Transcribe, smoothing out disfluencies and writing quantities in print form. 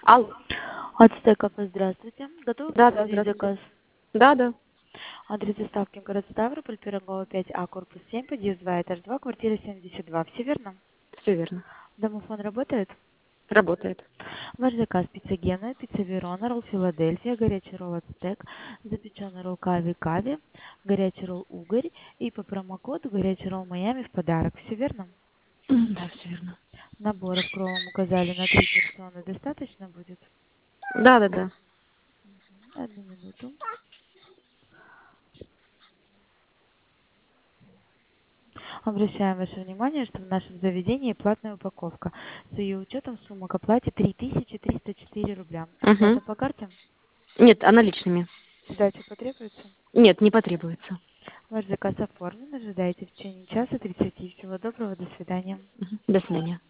Алло. Ацтеков, здравствуйте. Готовы Да, да, подтвердить здравствуйте. заказ? Да, да, Адрес доставки город Ставрополь, Пирогова 5А, корпус 7, подъезд 2, этаж 2, квартира 72. Все верно? все верно. Домофон работает? Работает. Ваш заказ: пицца Гена, пицца Верона, ролл Филадельфия, горячий ролл Ацтек, запеченный ролл Кави-Кави, горячий ролл Угорь и по промокоду горячий ролл Майами в подарок. Все верно? Да, все верно. Наборов кровом указали на 3 персоны. Достаточно будет? Да, да, да. Одну минуту. Обращаем ваше внимание, что в нашем заведении платная упаковка. С ее учетом сумма к оплате 3304 рубля. Угу. Оплата по карте? Нет, а наличными? Сдача потребуется? Нет, не потребуется. Ваш заказ оформлен. Ожидайте в течение часа 30. Всего доброго. До свидания. Мгм. До свидания.